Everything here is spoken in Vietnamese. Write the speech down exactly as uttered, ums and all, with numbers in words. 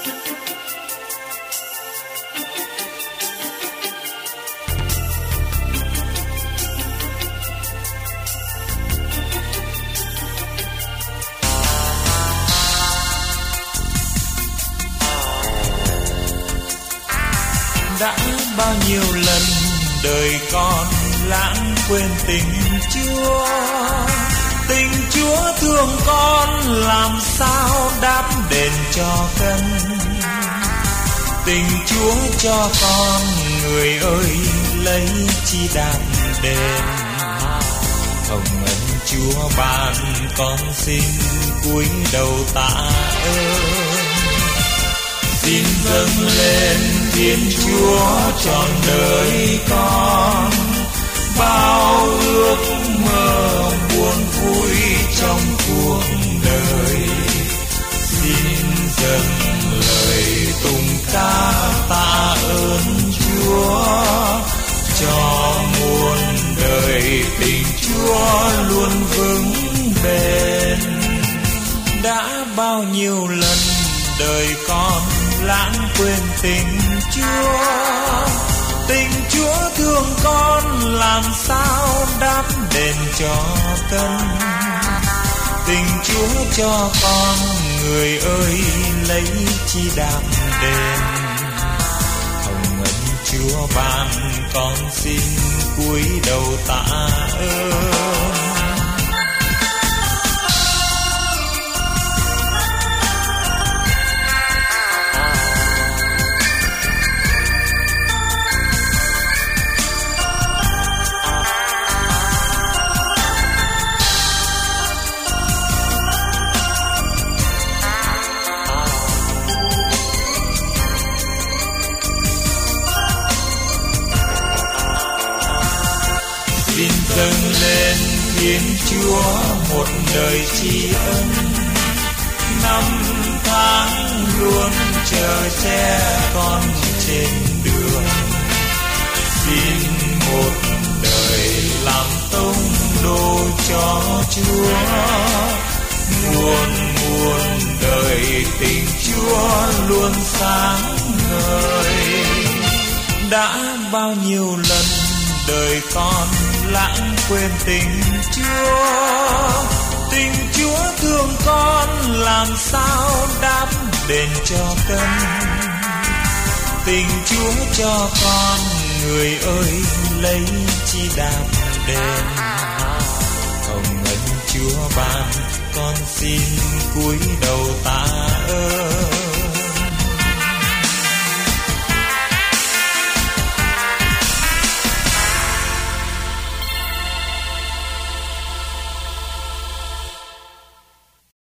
Đã bao nhiêu lần đời con lãng quên tình Chúa, tình Chúa thương con làm sao đáp đền cho cân. Tình Chúa cho con, người ơi lấy chi đáp đền. Hồng ân Chúa ban con xin cúi đầu tạ ơn. Xin dâng lên Thiên Chúa trọn đời con, bao ước mơ buồn vui trong cuộc đời. Xin dâng lời tùng ca tạ ơn Chúa, cho muôn đời tình Chúa luôn vững bền. Đã bao nhiêu lần đời con lãng quên tình Chúa, tình Chúa thương con làm sao đáp đền cho cân. Tình Chúa cho con, người ơi lấy chi đáp đền. Hồng ân Chúa ban con xin cúi đầu tạ ơn. Xin dâng lên Thiên Chúa một đời tri ân, năm tháng luôn chờ che con trên đường. Xin một đời làm tông đồ cho Chúa, muôn muôn đời tình Chúa luôn sáng ngời. Đã bao nhiêu lần đời con lãng quên tình Chúa, tình Chúa thương con làm sao đáp đền cho cân. Tình Chúa cho con, người ơi lấy chi đáp đền. Hồng ân Chúa ban con xin cúi đầu tạ ơn.